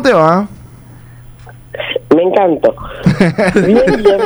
te va? Me encantó. Bien, bien.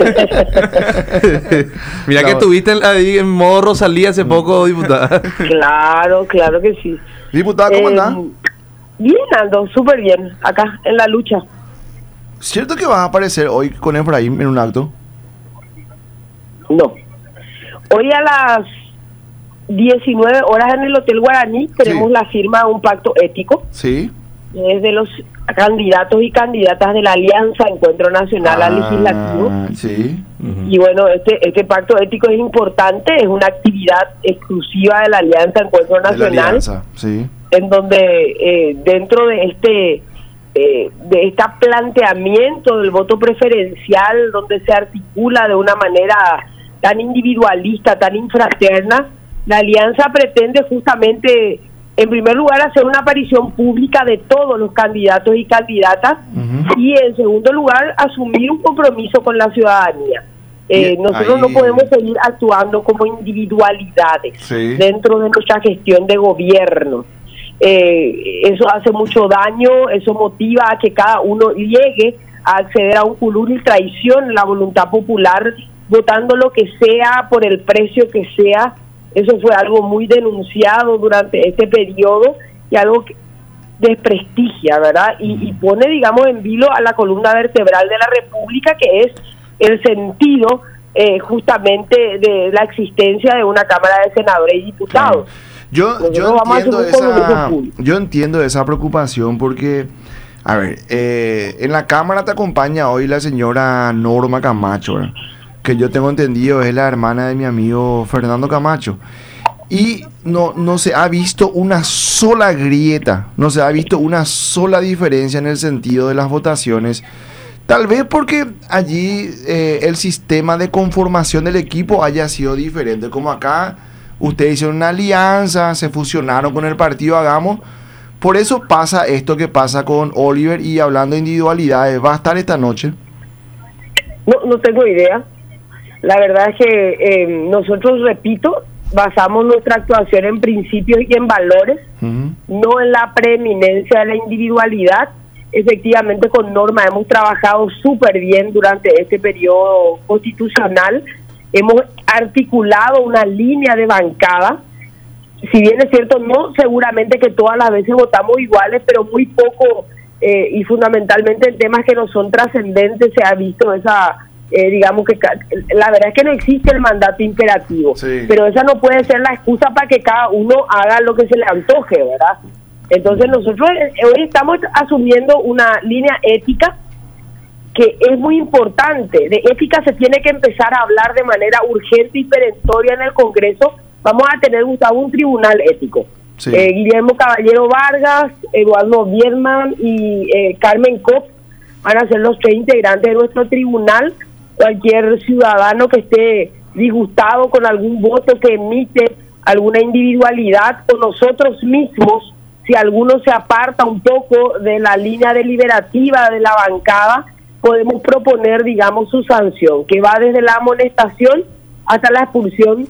Mira que estuviste ahí en modo Rosalía hace poco, diputada. Claro que sí. Diputada, ¿cómo andás? Bien, ando súper bien, acá, en la lucha. ¿Cierto que vas a aparecer hoy con Efraín en un acto? No. Hoy a las 19 horas en el Hotel Guaraní tenemos la firma de un pacto ético. Sí. Es de los candidatos y candidatas de la Alianza Encuentro Nacional al Legislativo. Sí. Y bueno, este pacto ético es importante, es una actividad exclusiva de la Alianza Encuentro Nacional. De la Alianza, sí. En donde dentro de este planteamiento del voto preferencial, donde se articula de una manera tan individualista, tan infraterna, la Alianza pretende justamente, en primer lugar, hacer una aparición pública de todos los candidatos y candidatas, y en segundo lugar, asumir un compromiso con la ciudadanía. Nosotros no podemos seguir actuando como individualidades dentro de nuestra gestión de gobierno. Eso hace mucho daño, eso motiva a que cada uno llegue a acceder a un curul y traicione la voluntad popular, votando lo que sea, por el precio que sea. Eso fue algo muy denunciado durante este periodo y algo que desprestigia, ¿verdad? Y pone, digamos, en vilo a la columna vertebral de la República, que es el sentido justamente de la existencia de una Cámara de Senadores y Diputados. Yo entiendo esa preocupación porque, a ver, en la Cámara te acompaña hoy la señora Norma Camacho, ¿verdad? Que yo tengo entendido es la hermana de mi amigo Fernando Camacho. Y no se ha visto una sola grieta, no se ha visto una sola diferencia en el sentido de las votaciones. Tal vez porque allí el sistema de conformación del equipo haya sido diferente. Como acá, ustedes hicieron una alianza, se fusionaron con el partido Hagamos. Por eso pasa esto que pasa con Oliver. Y hablando de individualidades, ¿va a estar esta noche? No tengo idea. La verdad es que nosotros, repito, basamos nuestra actuación en principios y en valores, no en la preeminencia de la individualidad. Efectivamente, con Norma hemos trabajado súper bien durante este periodo constitucional. Hemos articulado una línea de bancada. Si bien es cierto, no seguramente que todas las veces votamos iguales, pero muy poco y fundamentalmente en temas que no son trascendentes se ha visto esa... digamos que la verdad es que no existe el mandato imperativo, pero esa no puede ser la excusa para que cada uno haga lo que se le antoje, ¿verdad? Entonces nosotros hoy estamos asumiendo una línea ética que es muy importante. De ética se tiene que empezar a hablar de manera urgente y perentoria en el Congreso. Vamos a tener, Gustavo, un tribunal ético. Guillermo Caballero Vargas, Eduardo Bierman y Carmen Kopp van a ser los 3 integrantes de nuestro tribunal. Cualquier ciudadano que esté disgustado con algún voto que emite alguna individualidad o nosotros mismos, si alguno se aparta un poco de la línea deliberativa de la bancada, podemos proponer, digamos, su sanción, que va desde la amonestación hasta la expulsión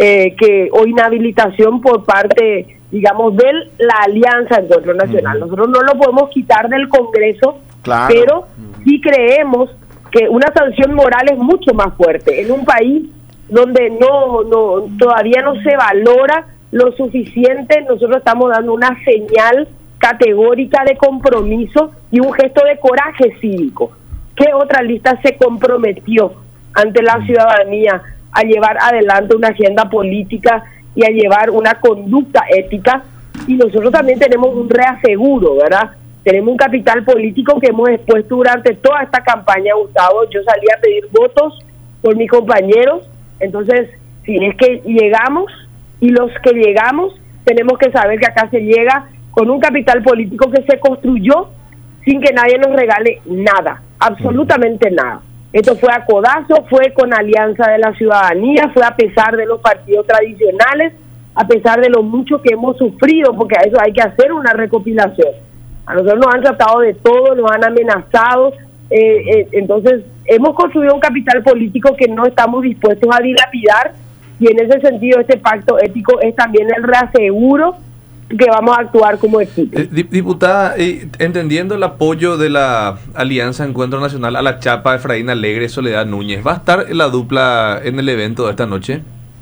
o inhabilitación por parte, digamos, de la Alianza Encuentro Nacional. Nosotros no lo podemos quitar del Congreso, pero sí creemos que una sanción moral es mucho más fuerte en un país donde todavía no se valora lo suficiente. Nosotros estamos dando una señal categórica de compromiso y un gesto de coraje cívico. ¿Qué otra lista se comprometió ante la ciudadanía a llevar adelante una agenda política y a llevar una conducta ética? Y nosotros también tenemos un reaseguro, ¿verdad? Tenemos un capital político que hemos expuesto durante toda esta campaña, Gustavo. Yo salí a pedir votos por mis compañeros. Entonces, si es que llegamos, y los que llegamos, tenemos que saber que acá se llega con un capital político que se construyó sin que nadie nos regale nada, absolutamente nada. Esto fue a codazo, fue con alianza de la ciudadanía, fue a pesar de los partidos tradicionales, a pesar de lo mucho que hemos sufrido, porque a eso hay que hacer una recopilación. A nosotros nos han tratado de todo, nos han amenazado, entonces hemos construido un capital político que no estamos dispuestos a dilapidar, y en ese sentido este pacto ético es también el reaseguro que vamos a actuar como equipo. Diputada, entendiendo el apoyo de la Alianza Encuentro Nacional a la chapa Efraín Alegre y Soledad Núñez, ¿va a estar la dupla en el evento de esta noche?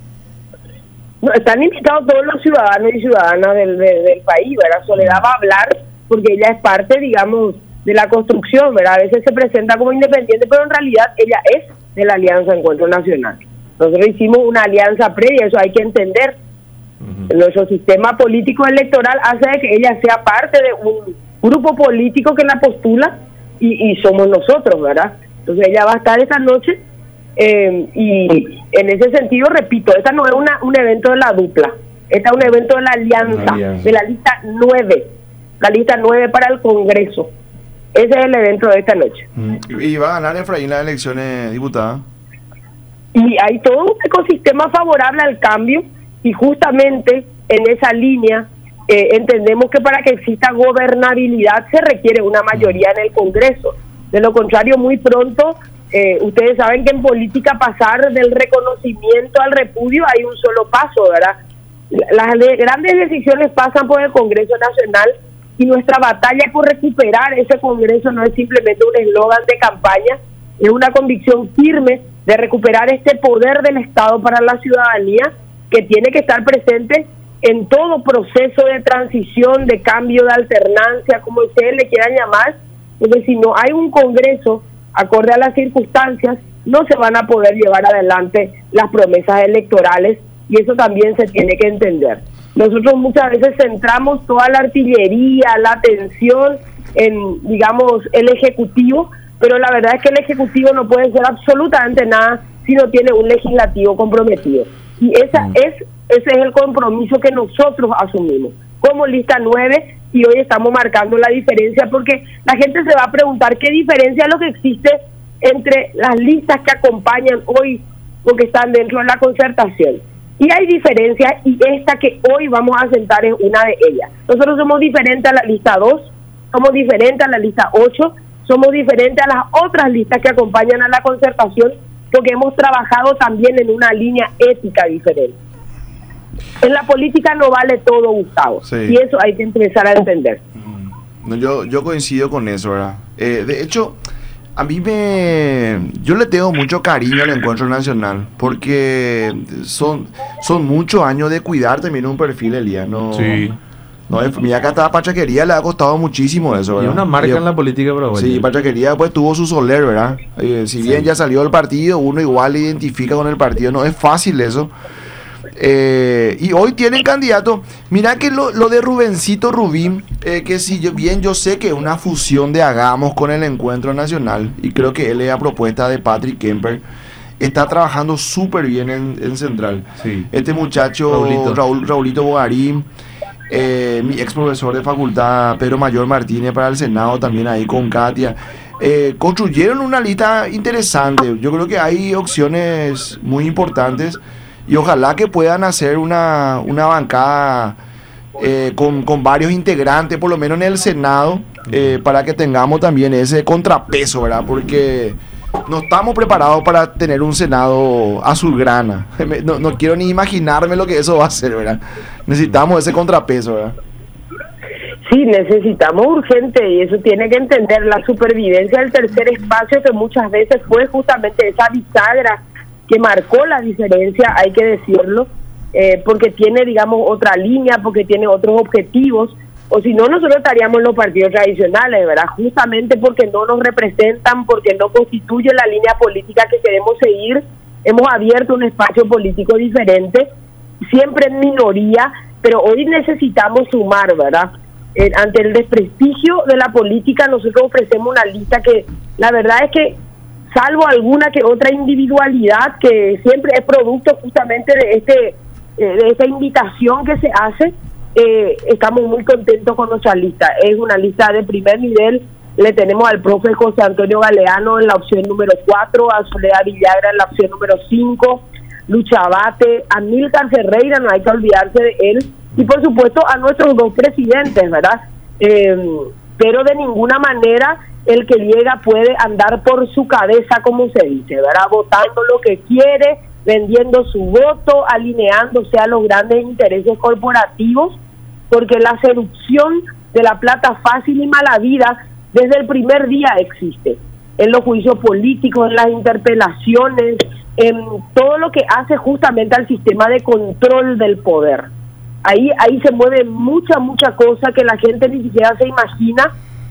No, están invitados todos los ciudadanos y ciudadanas del país, ¿verdad? Soledad va a hablar porque ella es parte, digamos, de la construcción, ¿verdad? A veces se presenta como independiente, pero en realidad ella es de la Alianza Encuentro Nacional. Nosotros hicimos una alianza previa, eso hay que entender. Nuestro sistema político electoral hace de que ella sea parte de un grupo político que la postula y somos nosotros, ¿verdad? Entonces ella va a estar esta noche y en ese sentido, repito, esta no es un evento de la dupla, esta es un evento de la alianza, de la lista 9, la lista 9 para el Congreso. Ese es el evento de esta noche. ¿Y va a ganar Efraín las elecciones, diputada? Y hay todo un ecosistema favorable al cambio y justamente en esa línea entendemos que para que exista gobernabilidad se requiere una mayoría en el Congreso. De lo contrario, muy pronto, ustedes saben que en política pasar del reconocimiento al repudio hay un solo paso, ¿verdad? Las grandes decisiones pasan por el Congreso Nacional y nuestra batalla por recuperar ese Congreso no es simplemente un eslogan de campaña, es una convicción firme de recuperar este poder del Estado para la ciudadanía que tiene que estar presente en todo proceso de transición, de cambio, de alternancia, como ustedes le quieran llamar, porque si no hay un Congreso acorde a las circunstancias, no se van a poder llevar adelante las promesas electorales y eso también se tiene que entender. Nosotros muchas veces centramos toda la artillería, la atención en, digamos, el Ejecutivo, pero la verdad es que el Ejecutivo no puede ser absolutamente nada si no tiene un legislativo comprometido. Y ese es el compromiso que nosotros asumimos como lista 9 y hoy estamos marcando la diferencia porque la gente se va a preguntar qué diferencia es lo que existe entre las listas que acompañan hoy o que están dentro de la concertación. Y hay diferencias y esta que hoy vamos a sentar es una de ellas. Nosotros somos diferentes a la lista 2, somos diferentes a la lista 8, somos diferentes a las otras listas que acompañan a la concertación porque hemos trabajado también en una línea ética diferente. En la política no vale todo, Gustavo, sí. Y eso hay que empezar a entender. No, yo coincido con eso, ¿verdad? De hecho, a mí yo le tengo mucho cariño al Encuentro Nacional porque son muchos años de cuidar también un perfil, Elías. No, sí. No, mira que hasta Pachaquería le ha costado muchísimo eso, ¿verdad? Y una marca en la política, pero bueno. Sí, Pachaquería pues tuvo su soler, ¿verdad? Si bien ya salió del partido, uno igual le identifica con el partido, no es fácil eso. Y hoy tienen candidato. Mira que lo de Rubencito Rubín, que si yo sé que es una fusión de Hagamos con el Encuentro Nacional, y creo que él es a propuesta de Patrick Kemper, está trabajando súper bien en Central. Sí. Este muchacho, Raulito Bogarín, mi ex profesor de facultad, Pedro Mayor Martínez, para el Senado, también ahí con Katia. Construyeron una lista interesante. Yo creo que hay opciones muy importantes. Y ojalá que puedan hacer una bancada con varios integrantes, por lo menos en el Senado, para que tengamos también ese contrapeso, ¿verdad? Porque no estamos preparados para tener un Senado azulgrana. No quiero ni imaginarme lo que eso va a ser, ¿verdad? Necesitamos ese contrapeso, ¿verdad? Sí, necesitamos urgente y eso tiene que entender la supervivencia del tercer espacio que muchas veces fue justamente esa bisagra que marcó la diferencia, hay que decirlo, porque tiene, digamos, otra línea, porque tiene otros objetivos, o si no, nosotros estaríamos en los partidos tradicionales, ¿verdad? Justamente porque no nos representan, porque no constituyen la línea política que queremos seguir, hemos abierto un espacio político diferente, siempre en minoría, pero hoy necesitamos sumar, ¿verdad? Ante el desprestigio de la política, nosotros ofrecemos una lista que, la verdad es que, salvo alguna que otra individualidad que siempre es producto justamente de esta invitación que se hace, estamos muy contentos con nuestra lista. Es una lista de primer nivel. Le tenemos al profe José Antonio Galeano en la opción número 4, a Soledad Villagra en la opción número 5, Lucha Abate, a Milcar Ferreira, no hay que olvidarse de él, y por supuesto a nuestros dos presidentes, ¿verdad? Pero de ninguna manera el que llega puede andar por su cabeza, como se dice, ¿verdad? Votando lo que quiere, vendiendo su voto, alineándose a los grandes intereses corporativos. porque la seducción de la plata fácil y mala vida desde el primer día existe, en los juicios políticos, en las interpelaciones, en todo lo que hace justamente al sistema de control del poder. Ahí se mueve mucha cosa que la gente ni siquiera se imagina,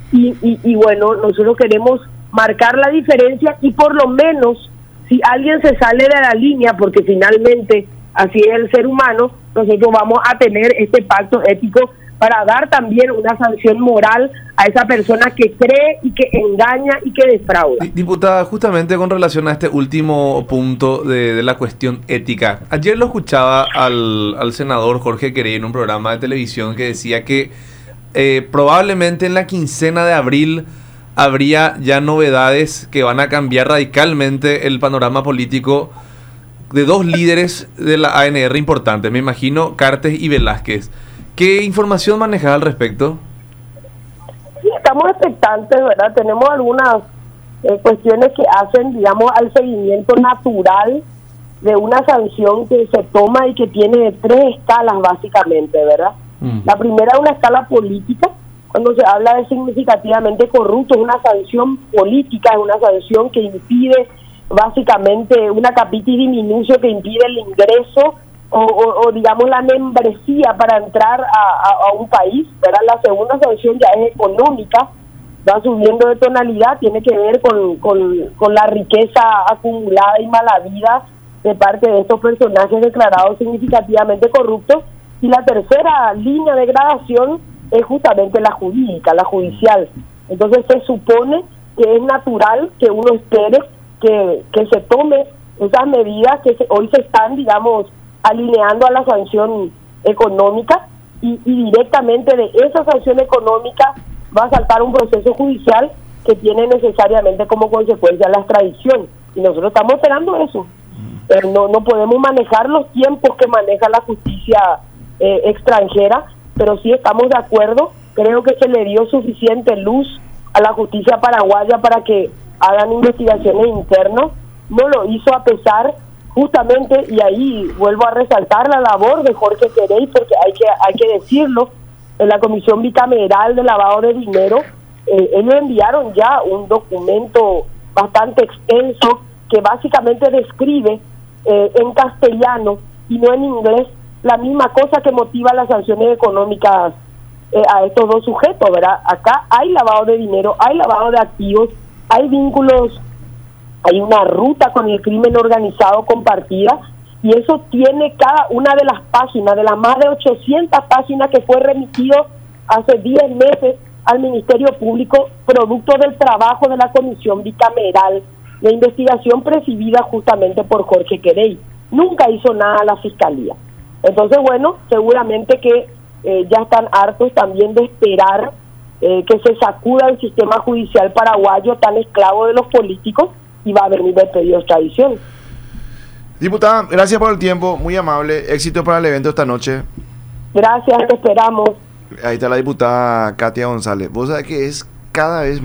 y bueno, nosotros queremos marcar la diferencia, y por lo menos si alguien se sale de la línea, porque finalmente así es el ser humano, nosotros vamos a tener este pacto ético para dar también una sanción moral a esa persona que cree y que engaña y que defrauda. Diputada, justamente con relación a este último punto de la cuestión ética, ayer lo escuchaba al senador Jorge Querey en un programa de televisión que decía que probablemente en la quincena de abril habría ya novedades que van a cambiar radicalmente el panorama político de dos líderes de la ANR importantes, me imagino Cartes y Velázquez. ¿Qué información manejas al respecto? Sí, estamos expectantes, ¿verdad? Tenemos algunas cuestiones que hacen, digamos, al seguimiento natural de una sanción que se toma y que tiene 3 escalas básicamente, ¿verdad? La primera es una escala política, cuando se habla de significativamente corrupto, es una sanción política, es una sanción que impide básicamente una capitis diminucio, que impide el ingreso o digamos la membresía para entrar a un país, ¿verdad? La segunda sanción ya es económica, va subiendo de tonalidad, tiene que ver con la riqueza acumulada y mala vida de parte de estos personajes declarados significativamente corruptos, y la tercera línea de gradación es justamente la jurídica, la judicial. Entonces se supone que es natural que uno espere que se tome esas medidas que hoy se están, digamos, alineando a la sanción económica, y directamente de esa sanción económica va a saltar un proceso judicial que tiene necesariamente como consecuencia la extradición, y nosotros estamos esperando eso. No podemos manejar los tiempos que maneja la justicia extranjera, pero sí estamos de acuerdo. Creo que se le dio suficiente luz a la justicia paraguaya para que hagan investigaciones internas. No lo hizo a pesar, justamente, y ahí vuelvo a resaltar la labor de Jorge Querey, porque hay que decirlo, en la Comisión Bicameral de Lavado de Dinero, ellos enviaron ya un documento bastante extenso que básicamente describe en castellano y no en inglés la misma cosa que motiva las sanciones económicas a estos dos sujetos, ¿verdad? Acá hay lavado de dinero, hay lavado de activos, hay vínculos, hay una ruta con el crimen organizado compartida, y eso tiene cada una de las páginas, de las más de 800 páginas que fue remitido hace 10 meses al Ministerio Público, producto del trabajo de la Comisión Bicameral de Investigación presidida justamente por Jorge Querey. Nunca hizo nada la Fiscalía. Entonces, bueno, seguramente que ya están hartos también de esperar que se sacuda el sistema judicial paraguayo tan esclavo de los políticos, y va a venir el pedido de extradición. Diputada, gracias por el tiempo, muy amable, éxito para el evento esta noche. Gracias, te esperamos. Ahí está la diputada Katia González. Vos sabés que es cada vez